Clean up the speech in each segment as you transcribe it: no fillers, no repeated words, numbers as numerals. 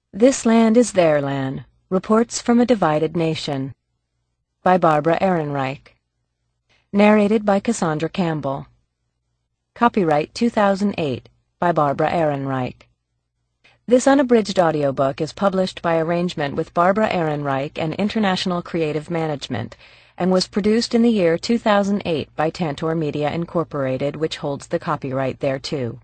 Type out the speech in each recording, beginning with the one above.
This Land is Their Land. Reports from a Divided Nation by Barbara Ehrenreich. Narrated by Cassandra Campbell. Copyright 2008 by Barbara Ehrenreich. This unabridged audiobook is published by arrangement with Barbara Ehrenreich and International Creative Management, and was produced in the year 2008 by Tantor Media Incorporated, which holds the copyright thereto.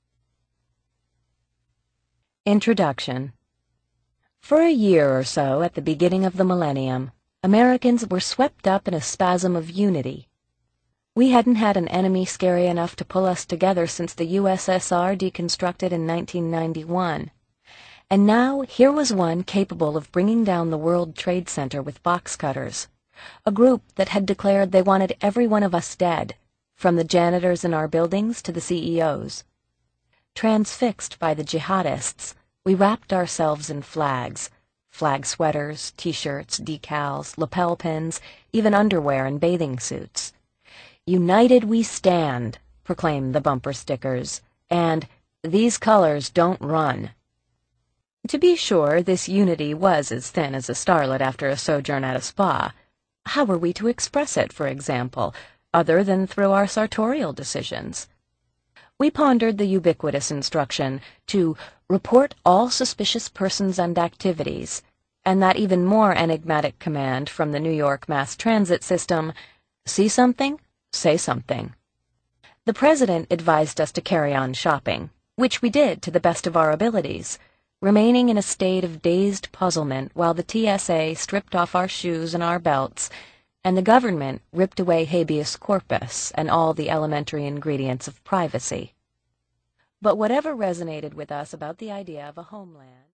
Introduction. For a year or so at the beginning of the millennium, Americans were swept up in a spasm of unity. We hadn't had an enemy scary enough to pull us together since the USSR deconstructed in 1991. And now here was one capable of bringing down the World Trade Center with box cutters, a group that had declared they wanted every one of us dead, from the janitors in our buildings to the CEOs. Transfixed by the jihadists, we wrapped ourselves in flags, flag sweaters, T-shirts, decals, lapel pins, even underwear and bathing suits. "United we stand," proclaimed the bumper stickers, and "These colors don't run." To be sure, this unity was as thin as a starlet after a sojourn at a spa. How were we to express it, for example, other than through our sartorial decisions? We pondered the ubiquitous instruction to report all suspicious persons and activities, and that even more enigmatic command from the New York mass transit system, see something, say something. The president advised us to carry on shopping, which we did to the best of our abilities, remaining in a state of dazed puzzlement while the TSA stripped off our shoes and our belts, and the government ripped away habeas corpus and all the elementary ingredients of privacy. But whatever resonated with us about the idea of a homeland